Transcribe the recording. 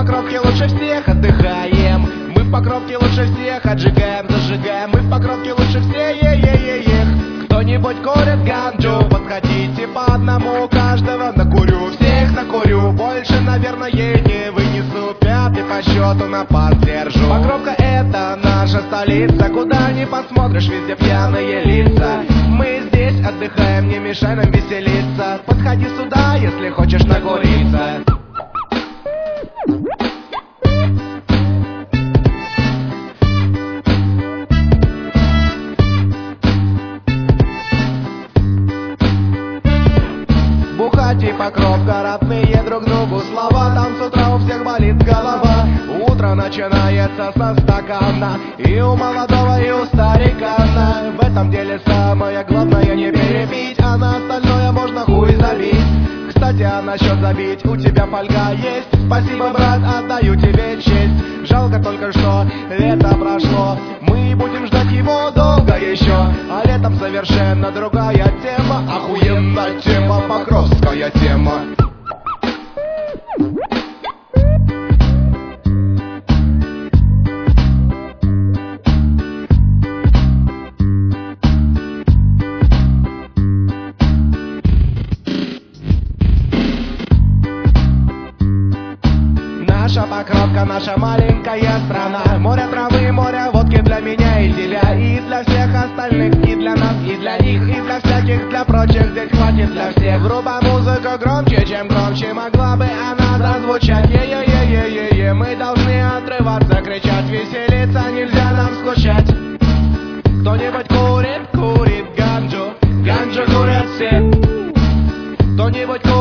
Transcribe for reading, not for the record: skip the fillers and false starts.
Покровке лучше всех отдыхаем. Мы в Покровке лучше всех отжигаем, зажигаем. Мы в Покровке лучше всех, Кто-нибудь курит ганджу, подходите по одному, каждого накурю, всех накурю. Больше, наверное, не вынесу, пятый по счету на пас держу. Покровка — это наша столица, куда ни посмотришь, везде пьяные лица. Мы здесь отдыхаем, не мешай нам веселиться. Подходи сюда, если хочешь накуриться. Бухать и Покровка, родные друг другу слова. Там с утра у всех болит голова. Утро начинается со стакана, и у молодого, и у старикана. В этом деле самое главное не перепить, а на остальное можно хуй забить. Кстати, а насчет забить, у тебя фольга есть? Спасибо, брат, отдаю тебе честь. Жалко только, что лето прошло, мы будем ждать его долго еще. А летом совершенно другая тема, охуенная тема, покровская тема. Наша Покровка, наша маленькая страна. Море травы, море водки для меня и тебя, и для всех остальных, и для нас, и для них, и для всяких, для прочих. Здесь хватит для всех. Врубай музыку громче, чем громче могла бы она зазвучать. Е-е-е-е-е-е. Мы должны отрываться, кричать, веселиться, нельзя нам скучать. Кто-нибудь курит, курит ганджу, ганджу курят все. Кто-нибудь курит.